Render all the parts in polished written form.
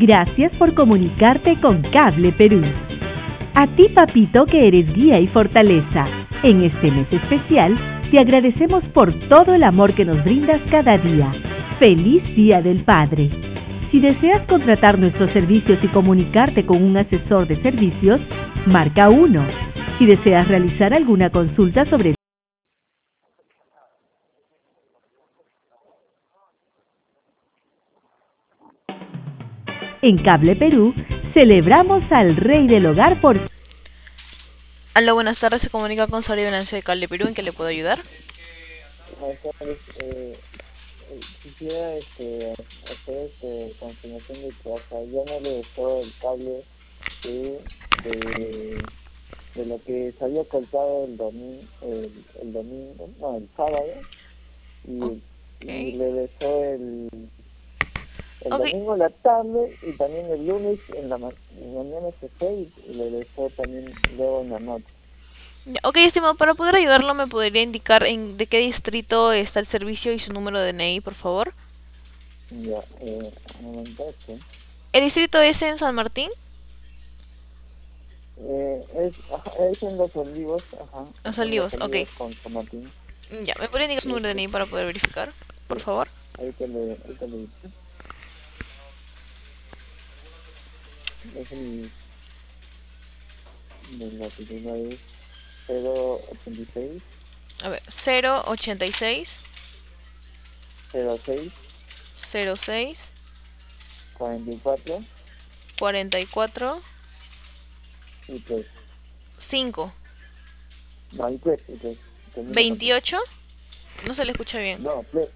Gracias por comunicarte con Cable Perú. A ti, papito, que eres guía y fortaleza. En este mes especial, te agradecemos por todo el amor que nos brindas cada día. ¡Feliz Día del Padre! Si deseas contratar nuestros servicios y comunicarte con un asesor de servicios, marca 1. Si deseas realizar alguna consulta sobre En Cable Perú, celebramos al Rey del Hogar por... Hola, buenas tardes, se comunica con Sabrina Venancio de Cable Perú, ¿en qué le puedo ayudar? Entonces, quisiera hacer confirmación de que, o sea, yo no le dejó el cable de lo que se había cortado el domingo, no, el sábado, y Ok. le dejó el Ok, domingo en la tarde y también el lunes en la mañana se fue y le dejó también luego en la noche. ok, estimado, para poder ayudarlo, ¿me podría indicar de qué distrito está el servicio y su número de DNI, por favor? Ya, un momento, sí. ¿El distrito es en San Martín? Es en Los Olivos, ajá, Los en Los Olivos, ok. Olivos con San Martín. Ya, ¿me podría indicar su Sí, número de sí, DNI para poder verificar, por sí. favor? Ahorita le digo. Es la titular es 086 A ver, 086 06 06 44 44 y 3. 5 No, y 3, y 3. Termina con 3. 28. No se le escucha bien. No, 3.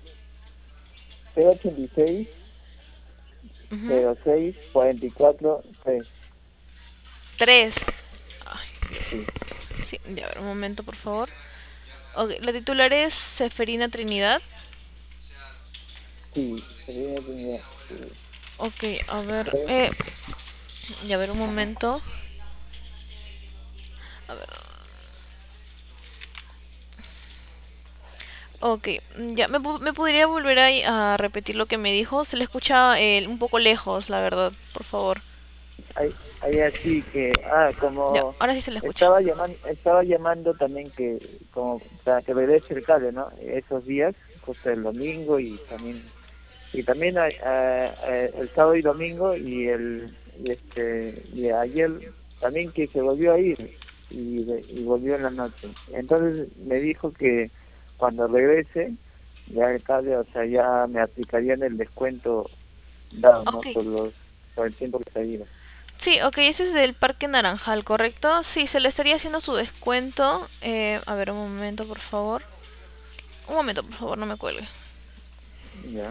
086 Ujú. 06 44 3. 3. Ay, Sí, sí, ya, a ver, un momento, por favor. Ok, la titular es Seferina Trinidad. sí, tenía, Ok, a ver, tres, ya a ver un ajá. momento. A ver. Ok, ya, ¿me podría volver a repetir lo que me dijo? Se le escucha un poco lejos, la verdad, por favor. Hay así que, Ya, como ahora sí se le escucha. estaba llamando también que, como para que regrese el cable, ¿no? Esos días, justo el domingo y también el sábado y domingo y ayer también que se volvió a ir y volvió en la noche. Entonces me dijo que cuando regrese, ya el cable, o sea, ya me aplicarían el descuento dado, ¿no? Ok, Por el tiempo que se ha ido. sí, ok, ese es del Parque Naranjal, ¿correcto? Sí, se le estaría haciendo su descuento. A ver, un momento, por favor. Un momento, por favor, no me cuelgue. Ya.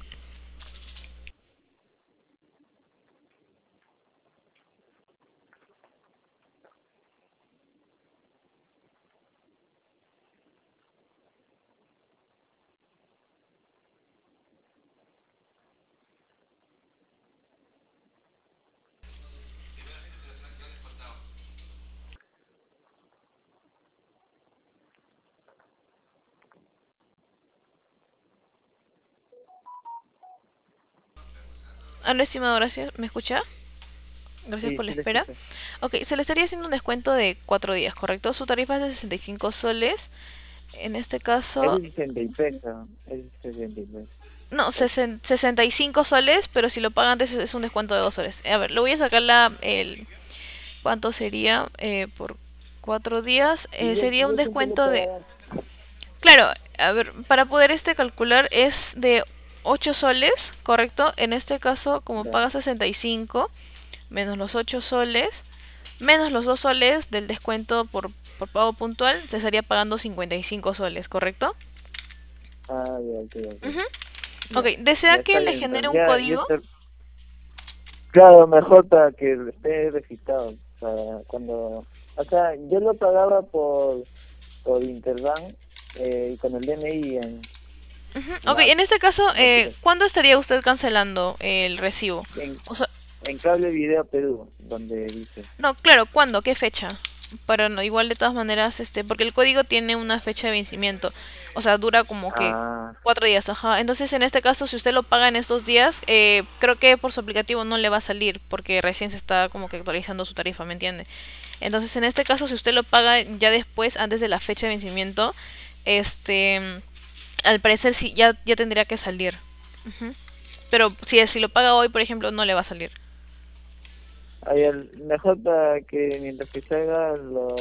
Hola, estimado, gracias. ¿Me escucha? Gracias Sí, por la sí le espera. escucho. Ok, se le estaría haciendo un descuento de 4 días, ¿correcto? Su tarifa es de 65 soles. En este Es caso, de 63, ¿no? Es de 63. no, Pues, 65 soles, pero si lo pagan antes es un descuento de 2 soles. A ver, le voy a sacar ¿cuánto sería por 4 días? Sería un yo siempre le descuento de... pagaba. Claro, a ver, para poder calcular es de 8 soles, ¿correcto? En este caso, como Ya. paga 65 menos los 8 soles, menos los 2 soles del descuento por pago puntual, te estaría pagando 55 soles, ¿correcto? Ya, ok, ok. Ujú. Ok, Ya. ¿desea Ya que está le bien, genere entonces. un Ya, código? claro, mejor para que esté registrado. Para cuando. O sea, yo lo pagaba por Interbank y con el DNI Ujú. en Ok, app. en este caso, Ya, pero ¿cuándo estaría usted cancelando el recibo? en, O sea, en Cable Video Perú, donde dice. no, claro, ¿cuándo? ¿Qué fecha? para no, igual de todas maneras, porque el código tiene una fecha de vencimiento, o sea, dura como que Ah, 4 días, ajá. Entonces, en este caso, si usted lo paga en estos días, creo que por su aplicativo no le va a salir, porque recién se está como que actualizando su tarifa, ¿me entiende? Entonces, en este caso, si usted lo paga ya después, antes de la fecha de vencimiento, este, al parecer sí, ya tendría que salir. Ujú. Pero si lo paga hoy, por ejemplo, no le va a salir. ahí mejor para que mientras que salga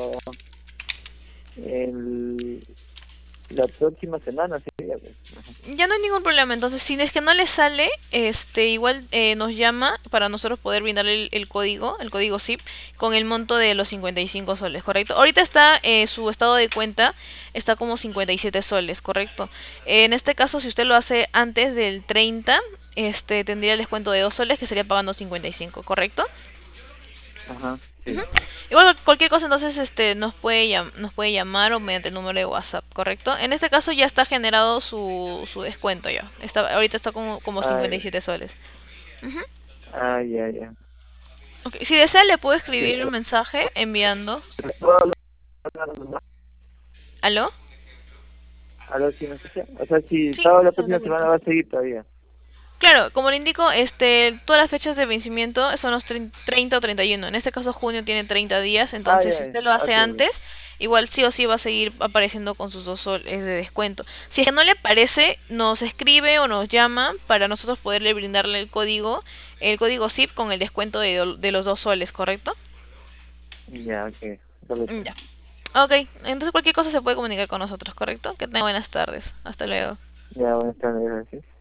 el, la próxima semana sería, pues. Ajá. Ya no hay ningún problema. Entonces, si es que no le sale, igual nos llama para nosotros poder brindarle el código SIP, con el monto de los 55 soles, ¿correcto? Ahorita está su estado de cuenta, está como 57 soles, ¿correcto? En este caso, si usted lo hace antes del 30, tendría el descuento de 2 soles, que sería pagando 55, ¿correcto? Ajá, Ujú. sí. Igual cualquier cosa entonces nos puede llamar o mediante el número de WhatsApp, ¿correcto? En este caso ya está generado su descuento ya. Ahorita está como Ah, 57 soles. Ujú. ya, ya. Ok, si desea le puedo Sí, escribir un mensaje enviando. ¿puedo hablar más? ¿Aló? ¿Aló, sí me escucha? O sea, si Sí, toda la se le próxima semana vuelta. va a seguir todavía. Claro, como le indico, todas las fechas de vencimiento son los 30 o 31. En este caso, junio tiene 30 días, Ah, entonces si ya, usted lo hace ok, ya. antes, igual sí o sí va a seguir apareciendo con sus 2 soles de descuento. Si es que no le parece, nos escribe o nos llama para nosotros poderle brindarle el código SIP con el descuento de los 2 soles, ¿correcto? Ya, ok, correcto. Ya. Ok, entonces cualquier cosa se puede comunicar con nosotros, ¿correcto? Que tenga buenas tardes. Hasta luego. Ya, buenas tardes, gracias.